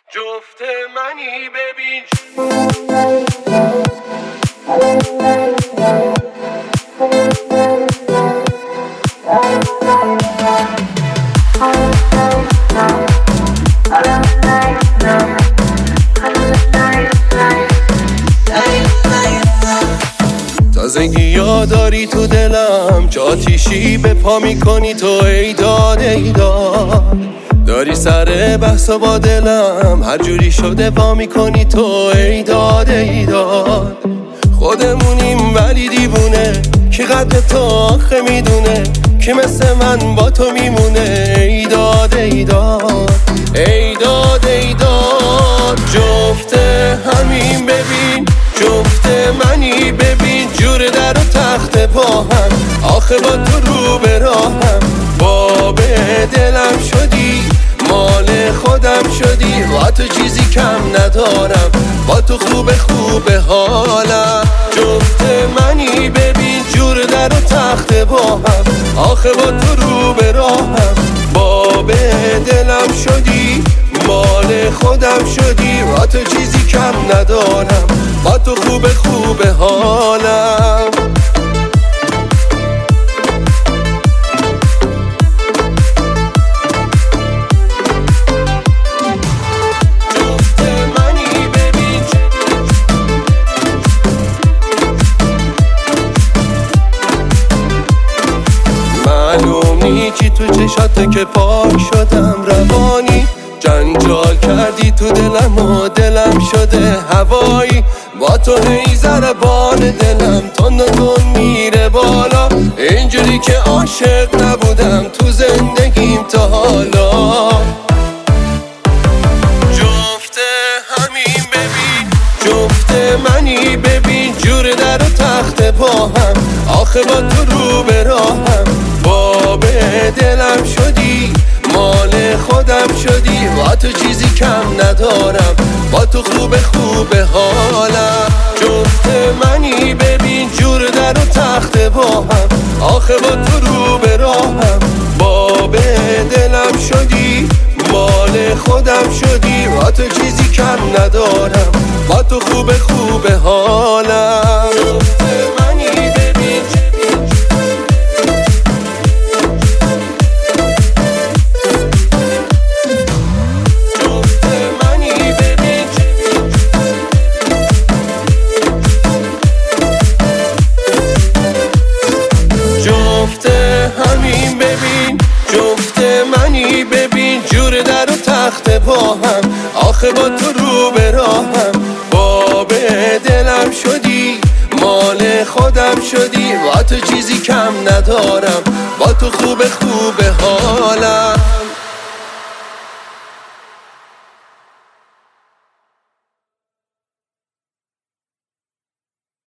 جفت منی ببین. تازگی یاد داری تو دلم، چه آتیشی به پا میکنی تو، ای داد ای داد. داری سر بحثا با دلم، هر جوری شده وا میکنی تو، ای داد ای داد. خودمونیم ولی دیوونه، کی قدر تو آخه میدونه، کی مثل من با تو میمونه، ای داد ای داد. ای داد ای داد. جفت همین ببین، جفت منی ببین، جور در و تخت پا هم، آخه با تو رو به راهم. باب دلم شدی، مال خودم شدی، با تو چیزی کم ندارم، با تو خوب حالم. جفت منی ببین، جور در و تخت با هم، آخه با تو رو به راهم. باب دلم شدی، مال خودم شدی، با تو چیزی کم ندارم، با تو خوب حالم. معلوم چی تو چشاته که پاک شدم، روانی جنجال کردی تو دلم و دلم شده هوایی. با تو هی ضربان دلم تون میره بالا، اینجوری که عاشق نبودم تو زندگیم تا حالا. جفت همین ببین، جفت منی ببین، جور در و تخت پا هم، آخه با تو رو به راهم. باب دلم شدی، مال خودم شدی، با تو چیزی کم ندارم، با تو خوب حالم. جفت منی ببین، جور در و تخت با هم، آخه با تو رو به راهم. باب دلم شدی، مال خودم شدی، با تو چیزی کم ندارم، با تو خوب حالم. جفت منی ببین، جفت همین ببین، جفت منی ببین، جور در و تخت پا هم، آخه با تو رو به راهم. باب دلم شدی، مال خودم شدی، با تو چیزی کم ندارم، با تو خوب